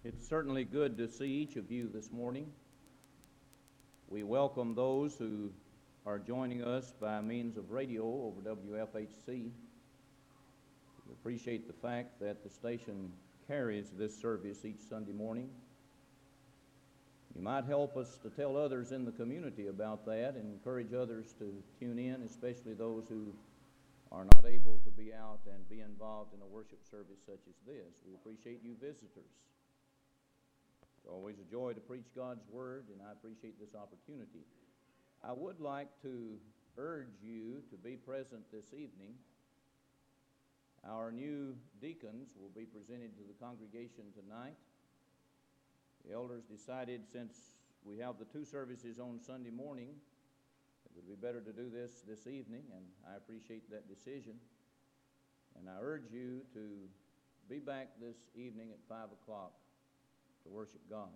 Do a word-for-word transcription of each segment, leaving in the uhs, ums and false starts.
It's certainly good to see each of you this morning. We welcome those who are joining us by means of radio over W F H C. We appreciate the fact that the station carries this service each Sunday morning. You might help us to tell others in the community about that and encourage others to tune in, especially those who are not able to be out and be involved in a worship service such as this. We appreciate you visitors. It's always a joy to preach God's Word, and I appreciate this opportunity. I would like to urge you to be present this evening. Our new deacons will be presented to the congregation tonight. The elders decided, since we have the two services on Sunday morning, it would be better to do this this evening, and I appreciate that decision. And I urge you to be back this evening at five o'clock to worship God.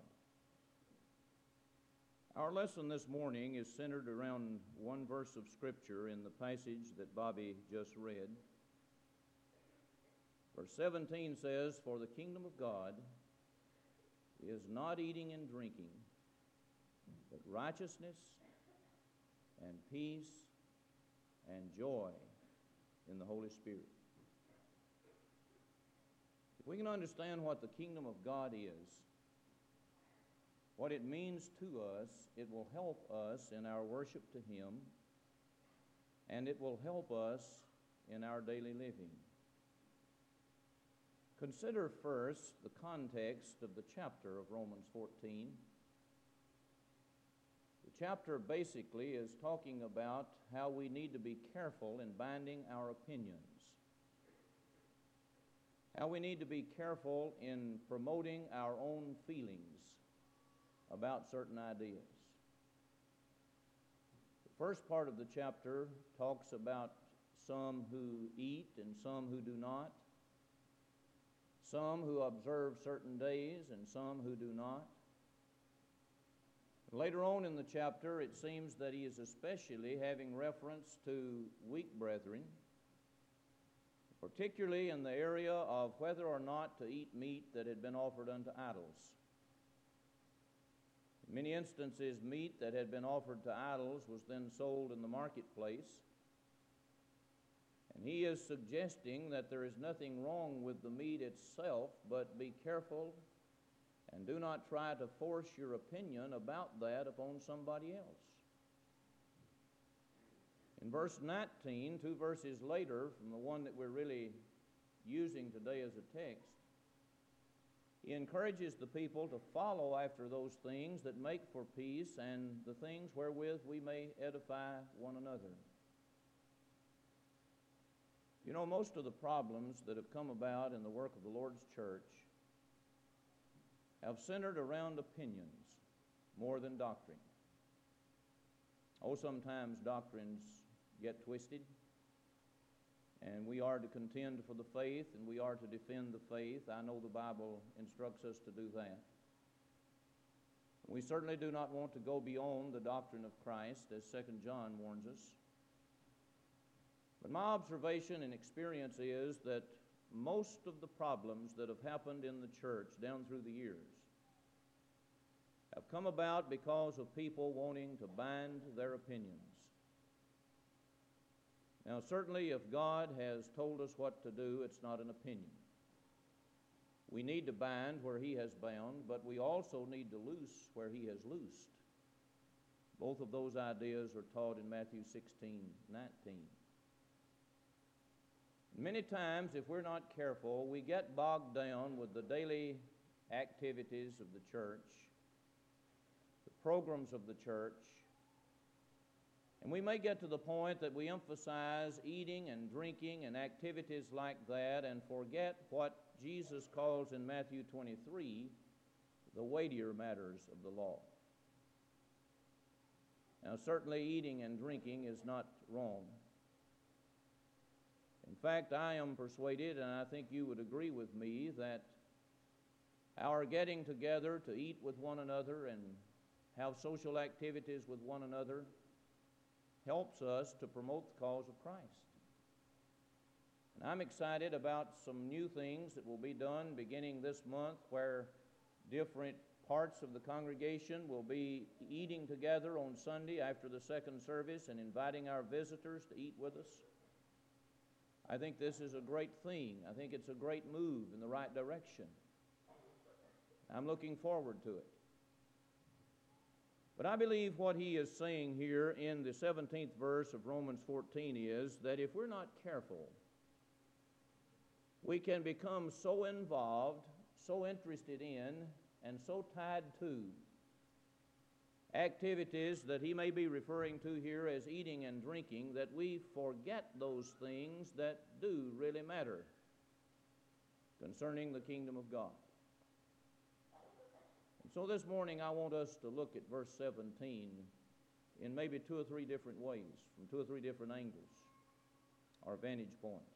Our lesson this morning is centered around one verse of Scripture in the passage that Bobby just read. Verse seventeen says, "For the kingdom of God is not eating and drinking, but righteousness and peace and joy in the Holy Spirit." If we can understand what the kingdom of God is, what it means to us, it will help us in our worship to Him, and it will help us in our daily living. Consider first the context of the chapter of Romans fourteen. The chapter basically is talking about how we need to be careful in binding our opinions, how we need to be careful in promoting our own feelings about certain ideas. The first part of the chapter talks about some who eat and some who do not, some who observe certain days and some who do not. Later on in the chapter, it seems that he is especially having reference to weak brethren, particularly in the area of whether or not to eat meat that had been offered unto idols. In many instances, meat that had been offered to idols was then sold in the marketplace. And he is suggesting that there is nothing wrong with the meat itself, but be careful and do not try to force your opinion about that upon somebody else. In verse nineteen, two verses later from the one that we're really using today as a text, he encourages the people to follow after those things that make for peace and the things wherewith we may edify one another. You know, most of the problems that have come about in the work of the Lord's church have centered around opinions more than doctrine. Oh, sometimes doctrines get twisted, and we are to contend for the faith, and we are to defend the faith. I know the Bible instructs us to do that. We certainly do not want to go beyond the doctrine of Christ, as Second John warns us. But my observation and experience is that most of the problems that have happened in the church down through the years have come about because of people wanting to bind their opinions. Now, certainly if God has told us what to do, it's not an opinion. We need to bind where He has bound, but we also need to loose where He has loosed. Both of those ideas are taught in Matthew sixteen nineteen. Many times, if we're not careful, we get bogged down with the daily activities of the church, the programs of the church, and we may get to the point that we emphasize eating and drinking and activities like that and forget what Jesus calls in Matthew twenty-three the weightier matters of the law. Now, certainly eating and drinking is not wrong. In fact, I am persuaded, and I think you would agree with me, that our getting together to eat with one another and have social activities with one another helps us to promote the cause of Christ. And I'm excited about some new things that will be done beginning this month, where different parts of the congregation will be eating together on Sunday after the second service and inviting our visitors to eat with us. I think this is a great thing. I think it's a great move in the right direction. I'm looking forward to it. But I believe what he is saying here in the seventeenth verse of Romans fourteen is that if we're not careful, we can become so involved, so interested in, and so tied to activities that he may be referring to here as eating and drinking that we forget those things that do really matter concerning the kingdom of God. And so this morning I want us to look at verse seventeen in maybe two or three different ways, from two or three different angles or vantage points.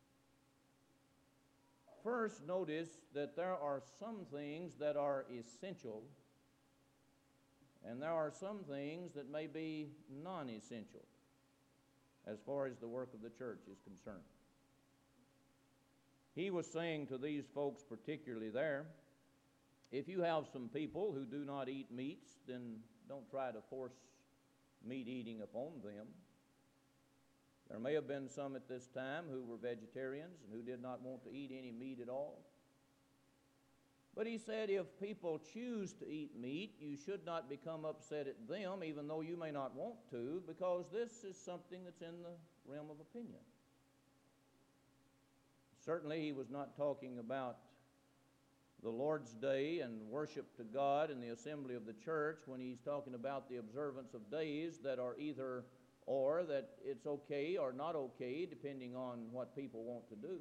First, notice that there are some things that are essential, and there are some things that may be non-essential as far as the work of the church is concerned. He was saying to these folks particularly there, if you have some people who do not eat meats, then don't try to force meat eating upon them. There may have been some at this time who were vegetarians and who did not want to eat any meat at all. But he said if people choose to eat meat, you should not become upset at them, even though you may not want to, because this is something that's in the realm of opinion. Certainly he was not talking about the Lord's Day and worship to God and the assembly of the church when he's talking about the observance of days that are either or, that it's okay or not okay, depending on what people want to do.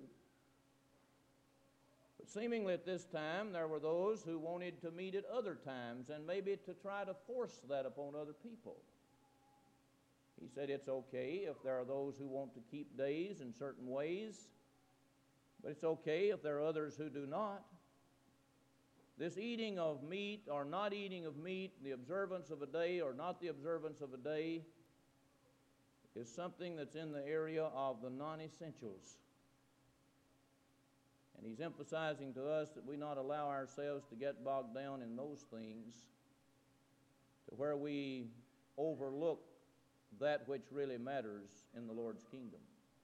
But seemingly at this time, there were those who wanted to meet at other times and maybe to try to force that upon other people. He said it's okay if there are those who want to keep days in certain ways, but it's okay if there are others who do not. This eating of meat or not eating of meat, the observance of a day or not the observance of a day, is something that's in the area of the non-essentials. And he's emphasizing to us that we not allow ourselves to get bogged down in those things to where we overlook that which really matters in the Lord's kingdom.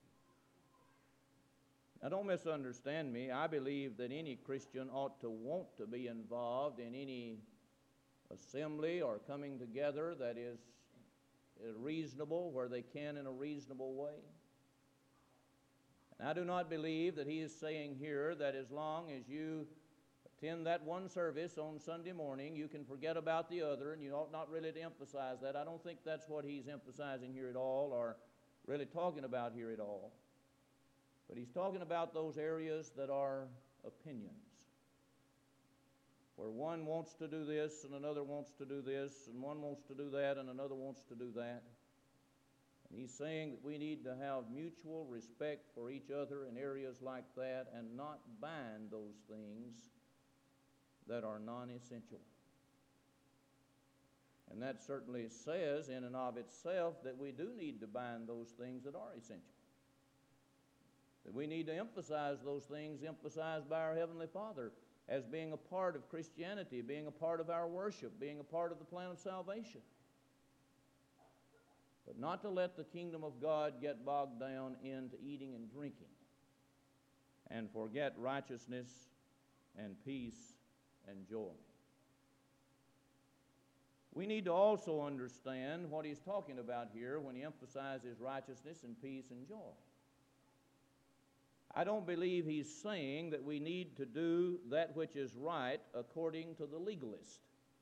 Now, don't misunderstand me. I believe that any Christian ought to want to be involved in any assembly or coming together that is reasonable, where they can in a reasonable way. And I do not believe that he is saying here that as long as you attend that one service on Sunday morning, you can forget about the other, and you ought not really to emphasize that. I don't think that's what he's emphasizing here at all, or really talking about here at all. But he's talking about those areas that are opinions, where one wants to do this and another wants to do this, and one wants to do that and another wants to do that. And he's saying that we need to have mutual respect for each other in areas like that and not bind those things that are non-essential. And that certainly says in and of itself that we do need to bind those things that are essential. That we need to emphasize those things emphasized by our Heavenly Father as being a part of Christianity, being a part of our worship, being a part of the plan of salvation. But not to let the kingdom of God get bogged down into eating and drinking and forget righteousness and peace and joy. We need to also understand what he's talking about here when he emphasizes righteousness and peace and joy. I don't believe he's saying that we need to do that which is right according to the legalist.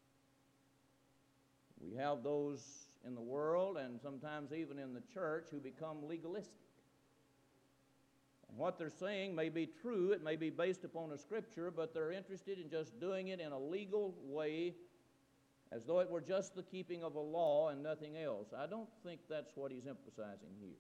We have those in the world and sometimes even in the church who become legalistic. And what they're saying may be true, it may be based upon a scripture, but they're interested in just doing it in a legal way as though it were just the keeping of a law and nothing else. I don't think that's what he's emphasizing here.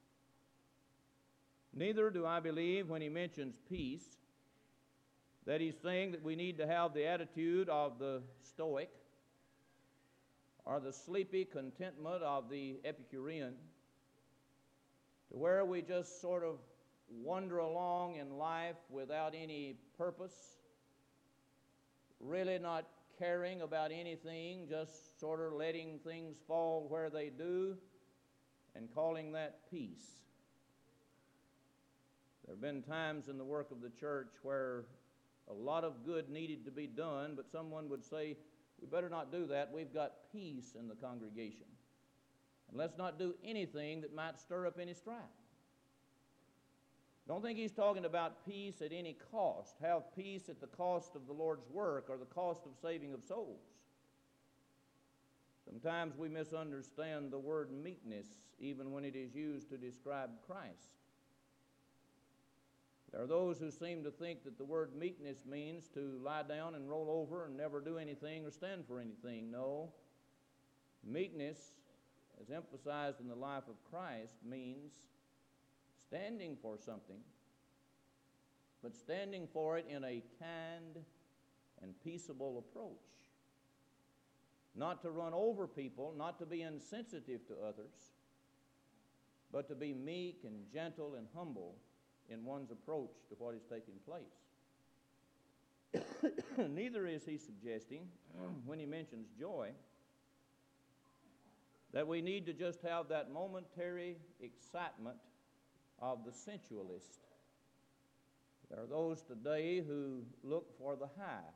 Neither do I believe when he mentions peace that he's saying that we need to have the attitude of the Stoic or the sleepy contentment of the Epicurean, to where we just sort of wander along in life without any purpose, really not caring about anything, just sort of letting things fall where they do and calling that peace. There have been times in the work of the church where a lot of good needed to be done, but someone would say, we better not do that. We've got peace in the congregation. And let's not do anything that might stir up any strife. Don't think he's talking about peace at any cost. Have peace at the cost of the Lord's work or the cost of saving of souls. Sometimes we misunderstand the word meekness even when it is used to describe Christ. There are those who seem to think that the word meekness means to lie down and roll over and never do anything or stand for anything. No. Meekness, as emphasized in the life of Christ, means standing for something, but standing for it in a kind and peaceable approach. Not to run over people, not to be insensitive to others, but to be meek and gentle and humble in one's approach to what is taking place. Neither is he suggesting, when he mentions joy, that we need to just have that momentary excitement of the sensualist. There are those today who look for the high.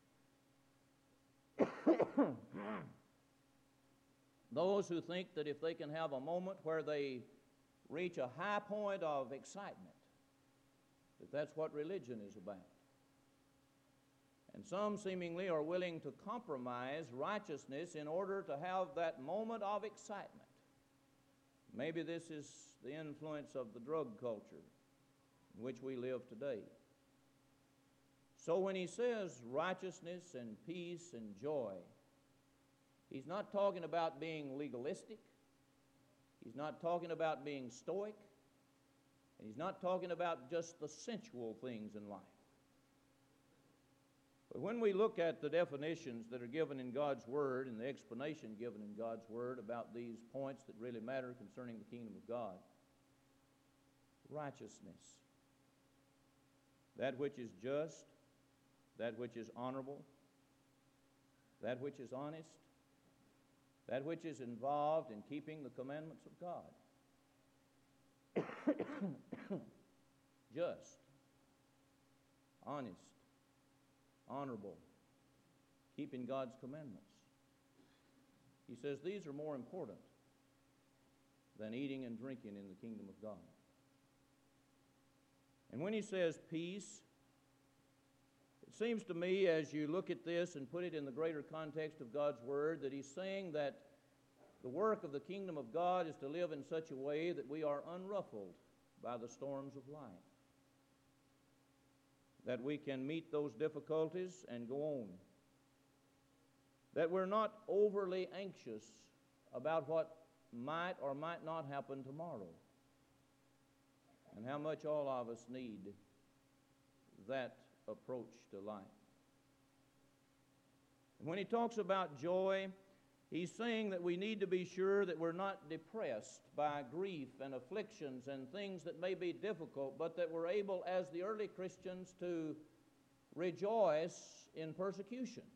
Those who think that if they can have a moment where they reach a high point of excitement, that that's what religion is about. And some seemingly are willing to compromise righteousness in order to have that moment of excitement. Maybe this is the influence of the drug culture in which we live today. So when he says righteousness and peace and joy, he's not talking about being legalistic. He's not talking about being stoic. And he's not talking about just the sensual things in life. But when we look at the definitions that are given in God's Word and the explanation given in God's Word about these points that really matter concerning the kingdom of God, righteousness, that which is just, that which is honorable, that which is honest, that which is involved in keeping the commandments of God. Just, honest, honorable, keeping God's commandments. He says these are more important than eating and drinking in the kingdom of God. And when he says peace, it seems to me as you look at this and put it in the greater context of God's Word that he's saying that the work of the kingdom of God is to live in such a way that we are unruffled by the storms of life, that we can meet those difficulties and go on, that we're not overly anxious about what might or might not happen tomorrow, and how much all of us need that approach to life. And when he talks about joy, he's saying that we need to be sure that we're not depressed by grief and afflictions and things that may be difficult, but that we're able, as the early Christians, to rejoice in persecution,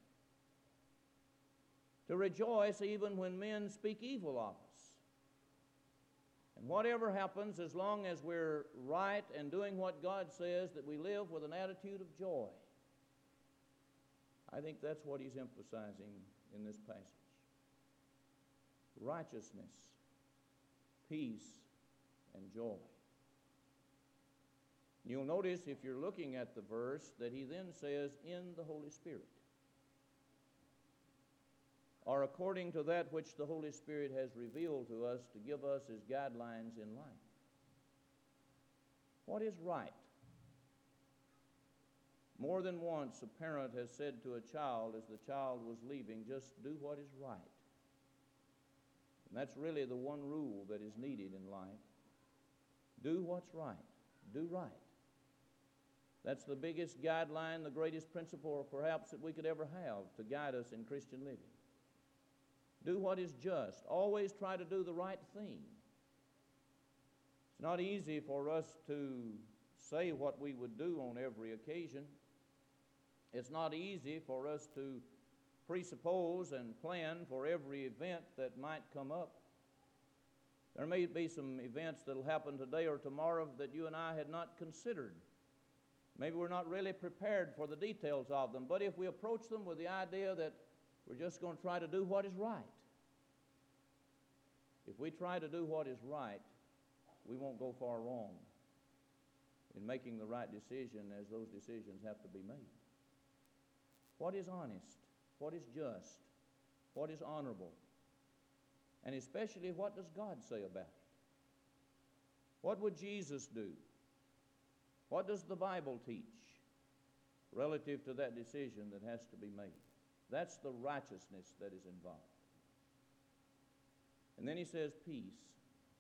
to rejoice even when men speak evil of us. And whatever happens, as long as we're right and doing what God says, that we live with an attitude of joy. I think that's what he's emphasizing in this passage. Righteousness, peace, and joy. You'll notice, if you're looking at the verse, that he then says, in the Holy Spirit, or according to that which the Holy Spirit has revealed to us to give us as guidelines in life. What is right? More than once, a parent has said to a child as the child was leaving, just do what is right. And that's really the one rule that is needed in life. Do what's right. Do right. That's the biggest guideline, the greatest principle perhaps that we could ever have to guide us in Christian living. Do what is just. Always try to do the right thing. It's not easy for us to say what we would do on every occasion. It's not easy for us to presuppose and plan for every event that might come up. There may be some events that will happen today or tomorrow that you and I had not considered. Maybe we're not really prepared for the details of them, but if we approach them with the idea that we're just going to try to do what is right, if we try to do what is right, we won't go far wrong in making the right decision, as those decisions have to be made. What is honest? What is just? What is honorable? And especially, what does God say about it? What would Jesus do? What does the Bible teach relative to that decision that has to be made? That's the righteousness that is involved. And then he says peace.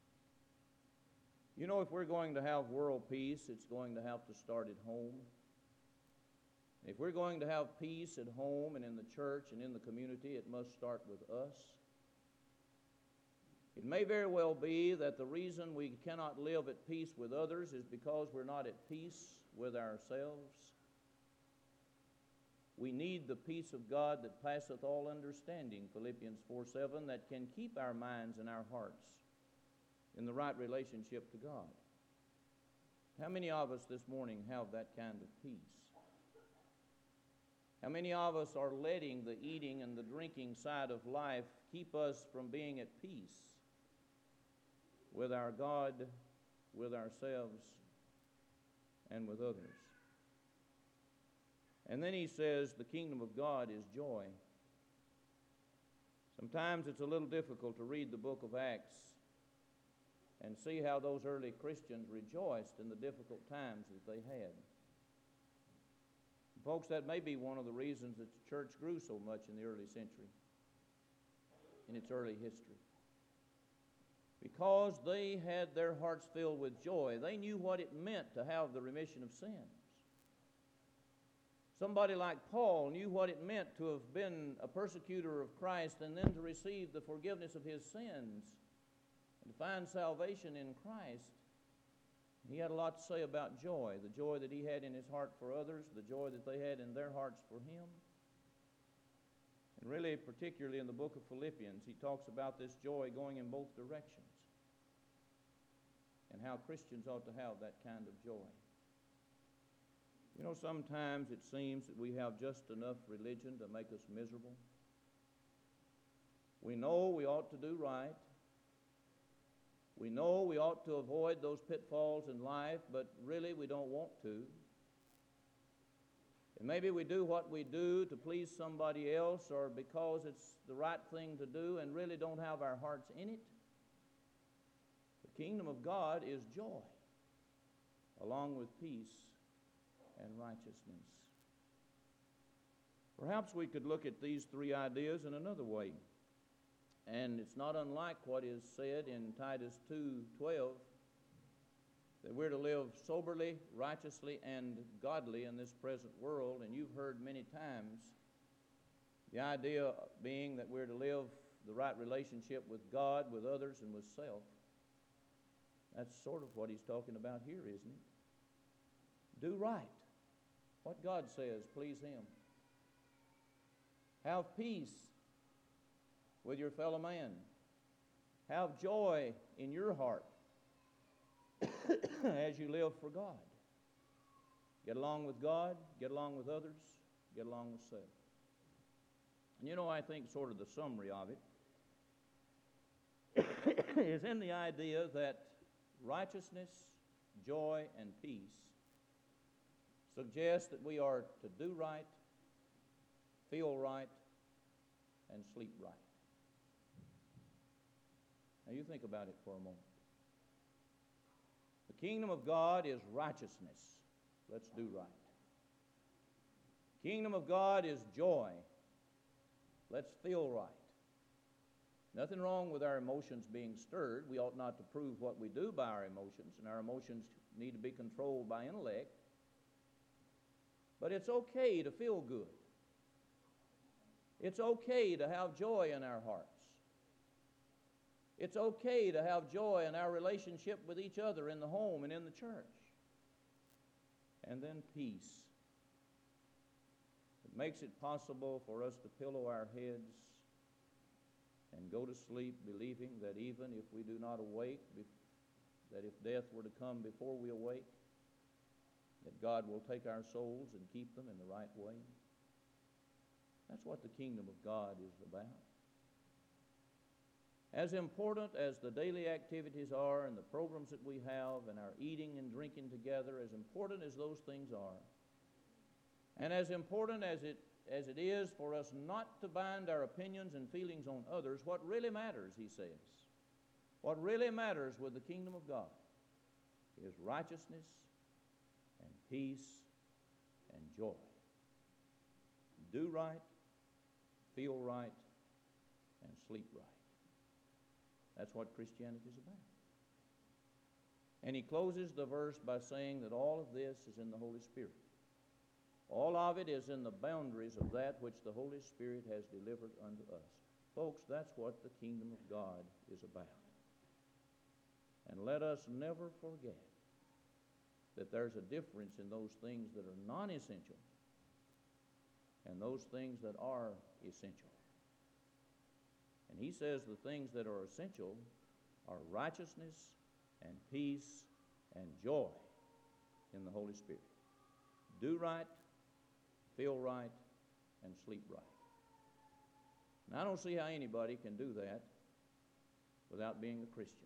You know, if we're going to have world peace, it's going to have to start at home. If we're going to have peace at home and in the church and in the community, it must start with us. It may very well be that the reason we cannot live at peace with others is because we're not at peace with ourselves. We need the peace of God that passeth all understanding, Philippians four seven, that can keep our minds and our hearts in the right relationship to God. How many of us this morning have that kind of peace? How many of us are letting the eating and the drinking side of life keep us from being at peace with our God, with ourselves, and with others? And then he says the kingdom of God is joy. Sometimes it's a little difficult to read the book of Acts and see how those early Christians rejoiced in the difficult times that they had. Folks, that may be one of the reasons that the church grew so much in the early century, in its early history. Because they had their hearts filled with joy. They knew what it meant to have the remission of sins. Somebody like Paul knew what it meant to have been a persecutor of Christ and then to receive the forgiveness of his sins and to find salvation in Christ. He had a lot to say about joy, the joy that he had in his heart for others, the joy that they had in their hearts for him. And really, particularly in the book of Philippians, he talks about this joy going in both directions and how Christians ought to have that kind of joy. You know, sometimes it seems that we have just enough religion to make us miserable. We know we ought to do right. We know we ought to avoid those pitfalls in life, but really we don't want to. And maybe we do what we do to please somebody else or because it's the right thing to do and really don't have our hearts in it. The kingdom of God is joy, along with peace and righteousness. Perhaps we could look at these three ideas in another way. And it's not unlike what is said in Titus two twelve, that we're to live soberly, righteously, and godly in this present world. And you've heard many times the idea being that we're to live the right relationship with God, with others, and with self. That's sort of what he's talking about here, isn't it? Do right. What God says, please him. Have peace with your fellow man. Have joy in your heart as you live for God. Get along with God, get along with others, get along with self. And you know, I think sort of the summary of it is in the idea that righteousness, joy, and peace suggest that we are to do right, feel right, and sleep right. Now you think about it for a moment. The kingdom of God is righteousness. Let's do right. The kingdom of God is joy. Let's feel right. Nothing wrong with our emotions being stirred. We ought not to prove what we do by our emotions, and our emotions need to be controlled by intellect. But it's okay to feel good. It's okay to have joy in our hearts. It's okay to have joy in our relationship with each other in the home and in the church. And then peace. It makes it possible for us to pillow our heads and go to sleep believing that even if we do not awake, that if death were to come before we awake, that God will take our souls and keep them in the right way. That's what the kingdom of God is about. As important as the daily activities are and the programs that we have and our eating and drinking together, as important as those things are, and as important as it, as it is for us not to bind our opinions and feelings on others, what really matters, he says, what really matters with the kingdom of God is righteousness and peace and joy. Do right, feel right, and sleep right. That's what Christianity is about. And he closes the verse by saying that all of this is in the Holy Spirit. All of it is in the boundaries of that which the Holy Spirit has delivered unto us. Folks, that's what the kingdom of God is about. And let us never forget that there's a difference in those things that are non-essential and those things that are essential. And he says the things that are essential are righteousness and peace and joy in the Holy Spirit. Do right, feel right, and sleep right. Now, I don't see how anybody can do that without being a Christian.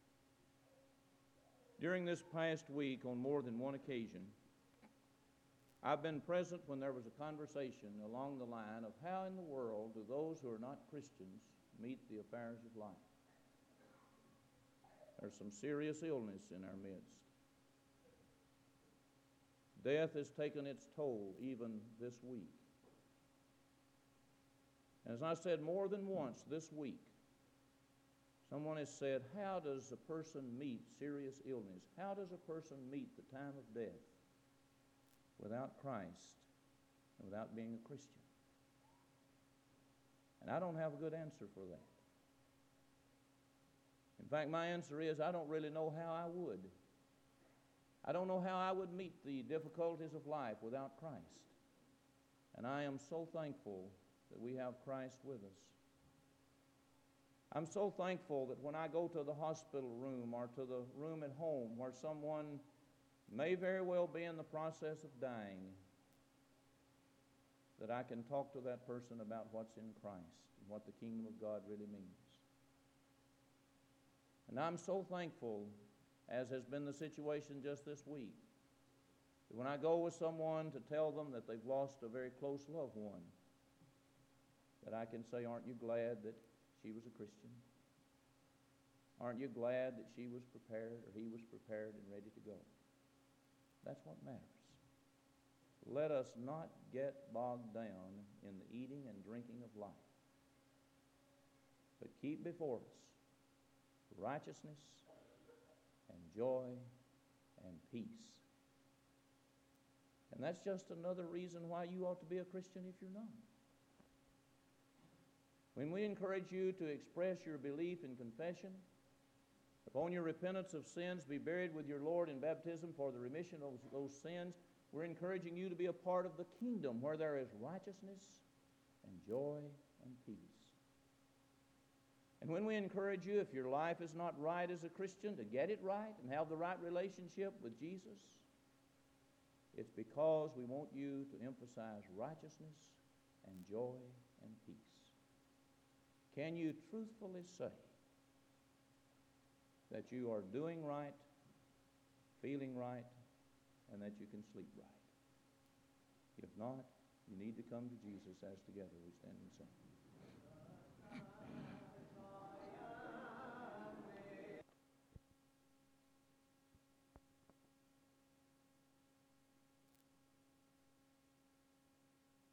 During this past week, on more than one occasion, I've been present when there was a conversation along the line of how in the world do those who are not Christians meet the affairs of life. There's some serious illness in our midst. Death has taken its toll even this week. As I said more than once this week, someone has said, how does a person meet serious illness? How does a person meet the time of death without Christ and without being a Christian? And I don't have a good answer for that. In fact, my answer is I don't really know how I would. I don't know how I would meet the difficulties of life without Christ. And I am so thankful that we have Christ with us. I'm so thankful that when I go to the hospital room or to the room at home where someone may very well be in the process of dying, that I can talk to that person about what's in Christ and what the kingdom of God really means. And I'm so thankful, as has been the situation just this week, that when I go with someone to tell them that they've lost a very close loved one, that I can say, aren't you glad that she was a Christian? Aren't you glad that she was prepared or he was prepared and ready to go? That's what matters. Let us not get bogged down in the eating and drinking of life, but keep before us righteousness and joy and peace. And that's just another reason why you ought to be a Christian if you're not. When we encourage you to express your belief in confession, upon your repentance of sins, be buried with your Lord in baptism for the remission of those sins, we're encouraging you to be a part of the kingdom where there is righteousness and joy and peace. And when we encourage you, if your life is not right as a Christian, to get it right and have the right relationship with Jesus, it's because we want you to emphasize righteousness and joy and peace. Can you truthfully say that you are doing right, feeling right, and that you can sleep right? If not, you need to come to Jesus as together we stand and sing.